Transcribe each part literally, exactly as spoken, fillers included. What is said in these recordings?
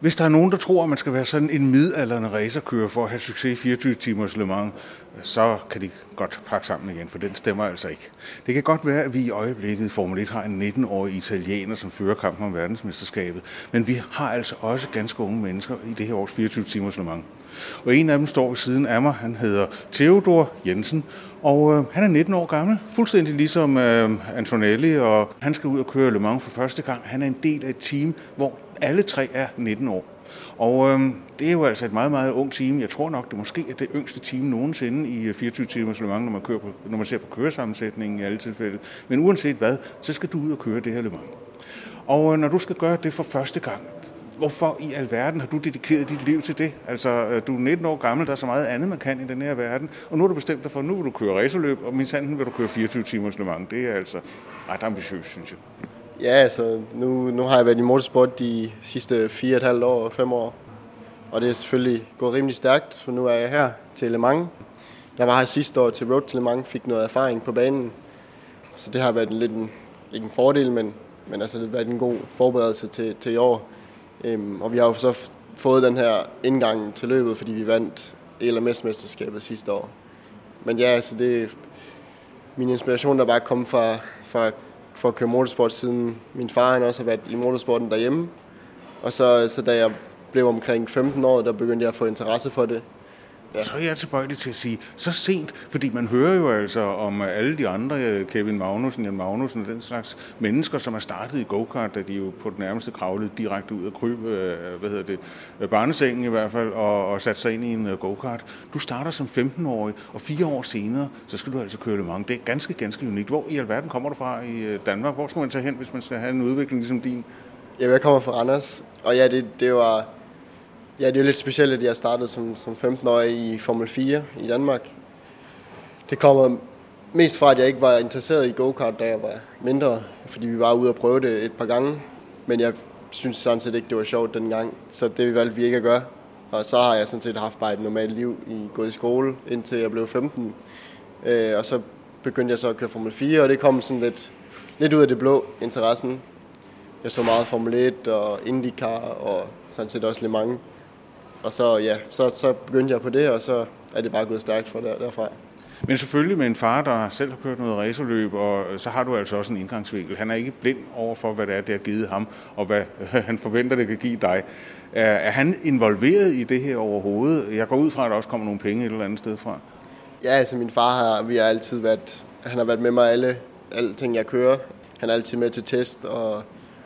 Hvis der er nogen, der tror, at man skal være sådan en midaldrende racerkører for at have succes i fireogtyve timers Le Mans, så kan de godt pakke sammen igen, for den stemmer altså ikke. Det kan godt være, at vi i øjeblikket i Formel et har en nitten-årig italiener, som fører kampen om verdensmesterskabet, men vi har altså også ganske unge mennesker i det her års fireogtyve timers Le Mans. Og en af dem står ved siden af mig, han hedder Theodor Jensen, og øh, han er nitten år gammel, fuldstændig ligesom øh, Antonelli, og han skal ud og køre Le Mans for første gang. Han er en del af et team, hvor alle tre er nitten år. Og øh, det er jo altså et meget, meget ung team. Jeg tror nok, det måske er det yngste team nogensinde i fireogtyve timers Le Mans, når man, kører på, når man ser på køresammensætningen i alle tilfælde. Men uanset hvad, så skal du ud og køre det her Le Mans. Og øh, når du skal gøre det for første gang, hvorfor i alverden har du dedikeret dit liv til det? Altså, du er nitten år gammel, der er så meget andet, man kan i den her verden, og nu har du bestemt dig for, at nu vil du køre racerløb, og minsanden vil du køre fireogtyve timers Le Mans. Det er altså ret ambitiøst, synes jeg. Ja, altså, nu, nu har jeg været i motorsport de sidste fire og et halvt år, fem år, og det er selvfølgelig gået rimelig stærkt, for nu er jeg her til Le Mans. Jeg var her sidste år til Road to Le Mans, fik noget erfaring på banen, så det har været en lidt en, ikke en fordel, men, men altså, det har været en god forberedelse til, til i år. Øhm, og vi har jo så fået den her indgang til løbet, fordi vi vandt E L M S-mesterskabet sidste år. Men ja, altså det er min inspiration, der bare kom fra, fra for at køre motorsport, siden min far han også har været i motorsporten derhjemme. Og så, så da jeg blev omkring femten år, der begyndte jeg at få interesse for det. Ja. Så er jeg tilbøjelig til at sige, så sent, fordi man hører jo altså om alle de andre, Kevin Magnussen, Jan Magnussen og den slags mennesker, som er startet i go-kart, da de jo på det nærmeste kravlede direkte ud af kryb, hvad hedder det, barnesengen i hvert fald, og, og satte sig ind i en go-kart. Du starter som femten-årig, og fire år senere, så skal du altså køre Le Mans. Det er ganske, ganske unikt. Hvor i alverden kommer du fra i Danmark? Hvor skal man tage hen, hvis man skal have en udvikling ligesom din? Ja, jeg kommer fra Randers, og ja, det, det var... Ja, det er jo lidt specielt, at jeg startede som, som femten-årig i Formel fire i Danmark. Det kommer mest fra, at jeg ikke var interesseret i go-kart, da jeg var mindre, fordi vi var ude og prøve det et par gange. Men jeg synes sådan set ikke, det var sjovt dengang, så det valgte vi ikke at gøre. Og så har jeg sådan set haft bare et normalt liv, i gået i skole, indtil jeg blev femten. Øh, og så begyndte jeg så at køre Formel fire, og det kom sådan lidt, lidt ud af det blå, interessen. Jeg så meget Formel et og IndyCar og sådan set også Le Mans. Og så, ja, så, så begyndte jeg på det, og så er det bare gået stærkt fra der, derfra. Men selvfølgelig med en far, der selv har kørt noget racerløb, og så har du altså også en indgangsvinkel. Han er ikke blind over for, hvad det er, det har givet ham, og hvad han forventer, det kan give dig. Er han involveret i det her overhovedet? Jeg går ud fra, at der også kommer nogle penge et eller andet sted fra. Ja, altså min far har, vi har altid været, han har været med mig alle, alle ting, jeg kører. Han er altid med til test og...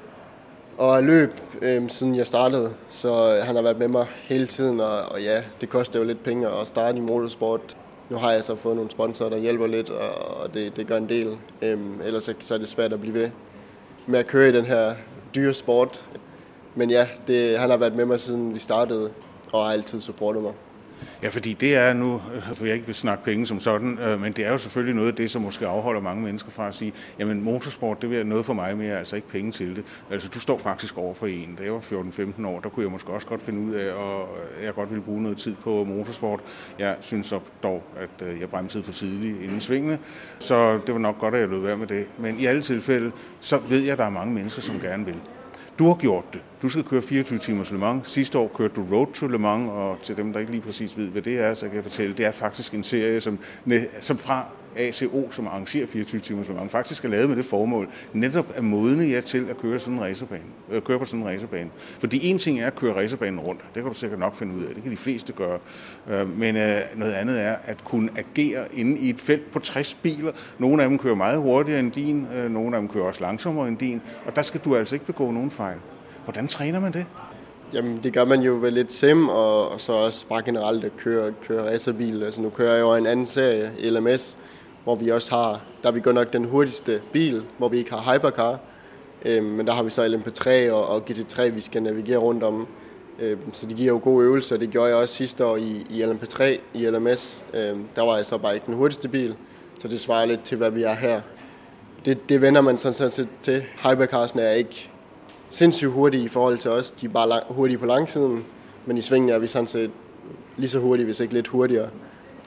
Og løb, øh, siden jeg startede, så han har været med mig hele tiden, og, og ja, det koster jo lidt penge at starte i motorsport. Nu har jeg så fået nogle sponsorer, der hjælper lidt, og, og det, det gør en del. Øh, ellers så, så er det svært at blive ved med at køre i den her dyre sport. Men ja, det, han har været med mig, siden vi startede, og har altid supportet mig. Ja, fordi det er nu, for jeg ikke vil snakke penge som sådan, øh, men det er jo selvfølgelig noget af det, som måske afholder mange mennesker fra at sige, jamen motorsport, det vil være noget for mig, men jeg har altså ikke penge til det. Altså du står faktisk over for en. Da jeg var fjorten femten år, der kunne jeg måske også godt finde ud af, og jeg godt ville bruge noget tid på motorsport. Jeg synes så dog, at jeg bremsede for tidligt inden svingene, så det var nok godt, at jeg lød være med det. Men i alle tilfælde, så ved jeg, at der er mange mennesker, som gerne vil. Du har gjort det. Du skal køre fireogtyve timers Le Mans. Sidste år kørte du Road to Le Mans, og til dem, der ikke lige præcis ved, hvad det er, så kan jeg fortælle, det er faktisk en serie, som, som fra A C O, som arrangerer fireogtyve timers Le Mans, faktisk er lavet med det formål, netop at modne jer til at køre, sådan en racerbane, øh, køre på sådan en racerbane. Fordi en ting er at køre racerbanen rundt, det kan du sikkert nok finde ud af, det kan de fleste gøre. Øh, men øh, noget andet er at kunne agere inde i et felt på tres biler. Nogle af dem kører meget hurtigere end din, øh, nogle af dem kører også langsommere end din, og der skal du altså ikke begå nogen fejl. Hvordan træner man det? Jamen, det gør man jo ved lidt sim, og, og så også bare generelt at køre, køre racerbil. Altså, nu kører jeg jo en anden serie, E L M S, hvor vi også har, der er vi godt nok den hurtigste bil, hvor vi ikke har hypercar. Øhm, men der har vi så L M P tre og, og G T tre, vi skal navigere rundt om. Øhm, så det giver jo gode øvelser. Det gjorde jeg også sidste år i, i L M P tre, i L M S. Øhm, der var jeg så bare ikke den hurtigste bil, så det svarer lidt til, hvad vi er her. Det, det vender man sådan set til. Hypercarsene er ikke sindssygt hurtige i forhold til os. De er bare lang, hurtige på langsiden, men i svingene er vi sådan set lige så hurtige, hvis ikke lidt hurtigere.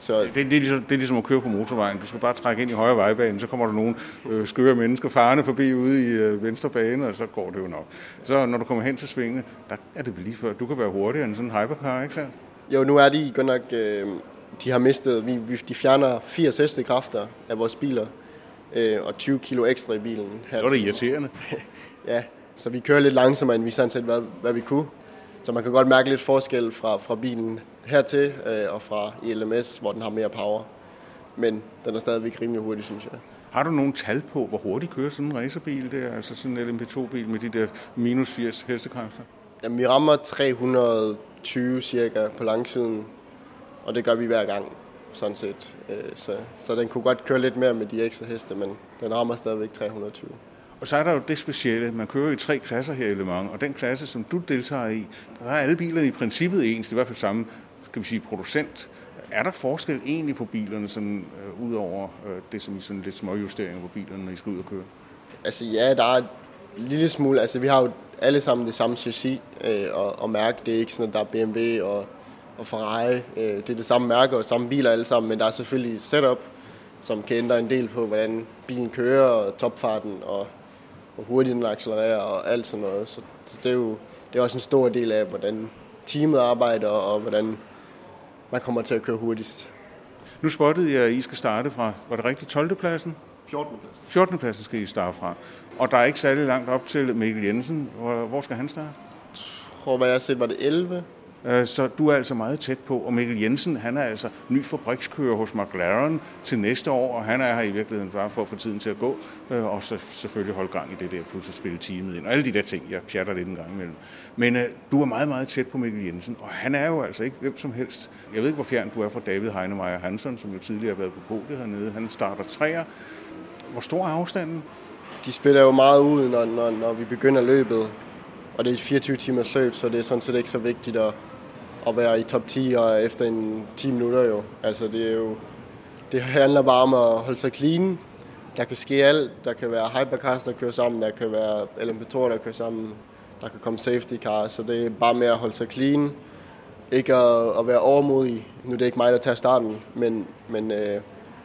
Så, det, det, er ligesom, det er ligesom at køre på motorvejen. Du skal bare trække ind i højre vejbane, så kommer der nogle øh, skøre mennesker farne forbi ude i øh, venstre bane, og så går det jo nok. Så når du kommer hen til svingene, der er det vel lige før. Du kan være hurtigere end sådan en hypercar, ikke sandt? Jo, nu er de godt nok, øh, de har mistet, vi, vi, de fjerner firs hestekræfter af vores biler, øh, og tyve kilo ekstra i bilen. Her det var det irriterende. Ja, så vi kører lidt langsommere, end vi sådan set, hvad, hvad vi kunne. Så man kan godt mærke lidt forskel fra, fra bilen hertil øh, og fra I L M S, hvor den har mere power. Men den er stadigvæk rimelig hurtig, synes jeg. Har du nogle tal på, hvor hurtigt kører sådan en racerbil der, altså sådan en L M P to bil med de der minus firs hestekræfter? Jamen, vi rammer tre hundrede og tyve cirka på langsiden, og det gør vi hver gang, sådan set. Så, så den kunne godt køre lidt mere med de ekstra heste, men den rammer stadigvæk tre hundrede og tyve. Og så er der jo det specielle, man kører i tre klasser her i Le Mans, og den klasse, som du deltager i, der er alle bilerne i princippet ens, i hvert fald samme, skal vi sige, producent. Er der forskel egentlig på bilerne, sådan, øh, ud over øh, det, som I sådan lidt småjusteringer på bilerne, når I skal ud og køre? Altså ja, der er en lille smule, altså vi har jo alle sammen det samme chassis øh, og, og mærke, det er ikke sådan, at der er B M W og, og Ferrari, øh, det er det samme mærke og samme biler alle sammen, men der er selvfølgelig et setup, som kan ændre en del på, hvordan bilen kører og topfarten og hvor hurtigt den accelererer og alt sådan noget. Så, så det er jo det er også en stor del af, hvordan teamet arbejder og hvordan man kommer til at køre hurtigst. Nu spottede jeg, at I skal starte fra, var det rigtigt, tolvte pladsen? fjortende pladsen. fjortende pladsen skal I starte fra. Og der er ikke særlig langt op til Mikkel Jensen. Hvor, hvor skal han starte? Jeg tror, hvad jeg har set, var det elleve. Så du er altså meget tæt på, og Mikkel Jensen, han er altså ny fabrikskører hos McLaren til næste år, og han er her i virkeligheden bare for at få tiden til at gå, og så selvfølgelig holde gang i det der, plus at spille teamet ind, og alle de der ting, jeg pjatter lidt en gang imellem. Men uh, du er meget, meget tæt på Mikkel Jensen, og han er jo altså ikke hvem som helst. Jeg ved ikke, hvor fjern du er fra David Heinemeier Hansson, som jo tidligere har været på podiet hernede. Han starter træer. Hvor stor er afstanden? De spiller jo meget ud, når, når, når vi begynder løbet, og det er et fireogtyve timers løb, så det er sådan set ikke så vigtigt at at være i top ti og efter en ti minutter jo. Altså det er jo det handler bare om at holde sig clean. Der kan ske alt. Der kan være hypercars, der kører sammen. Der kan være L M P to'er, der kører sammen. Der kan komme safety cars. Så det er bare med at holde sig clean. Ikke at, at være overmodig. Nu er det ikke mig, der tager starten, men, men øh,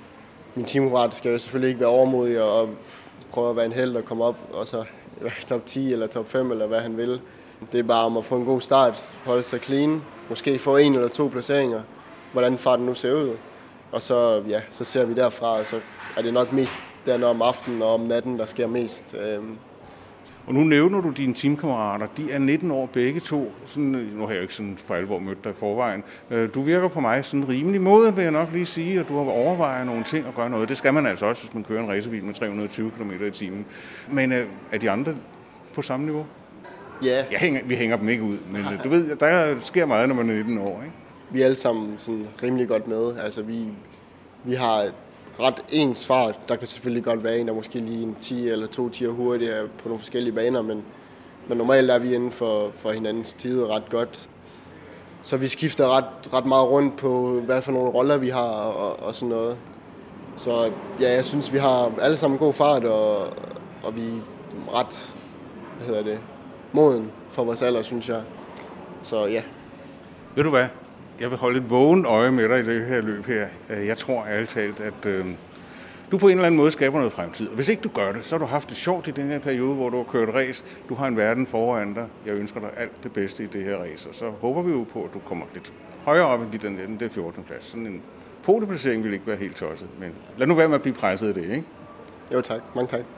min teamkammerat skal jo selvfølgelig ikke være overmodig og, og prøve at være en held og komme op og så være i top ti eller top fem eller hvad han vil. Det er bare om at få en god start, holde sig clean, måske få en eller to placeringer, hvordan farten nu ser ud. Og så, ja, så ser vi derfra, og så er det nok mest der om aftenen og om natten, der sker mest. Og nu nævner du dine teamkammerater, de er nitten år begge to. Sådan, nu har jeg jo ikke sådan for alvor mødt dig i forvejen. Du virker på mig sådan rimelig moden, vil jeg nok lige sige, og du har overvejet nogle ting og gøre noget. Det skal man altså også, hvis man kører en racerbil med tre hundrede og tyve kilometer i timen. Men er de andre på samme niveau? Ja. Jeg hænger, vi hænger dem ikke ud, men du ved, der sker meget, når man er nitten år, ikke? Vi er alle sammen sådan rimelig godt med. Altså, vi, vi har ret ens fart. Der kan selvfølgelig godt være en, der måske lige en ti eller to tier hurtigere på nogle forskellige baner, men, men normalt er vi inden for, for hinandens tid ret godt. Så vi skifter ret, ret meget rundt på, hvad for nogle roller vi har og, og sådan noget. Så ja, jeg synes, vi har alle sammen god fart, og, og vi er ret, hvad hedder det, moden for vores alder, synes jeg. Så ja. Ved du hvad? Jeg vil holde et vågen øje med dig i det her løb her. Jeg tror ærligt talt, at øh, du på en eller anden måde skaber noget fremtid. Og hvis ikke du gør det, så har du haft det sjovt i den her periode, hvor du har kørt race. Du har en verden foran dig. Jeg ønsker dig alt det bedste i det her race. Og så håber vi jo på, at du kommer lidt højere op end den, den der fjortende plads. Sådan en podieplacering vil ikke være helt tosset. Men lad nu være med at blive presset af det, ikke? Jo tak. Mange tak.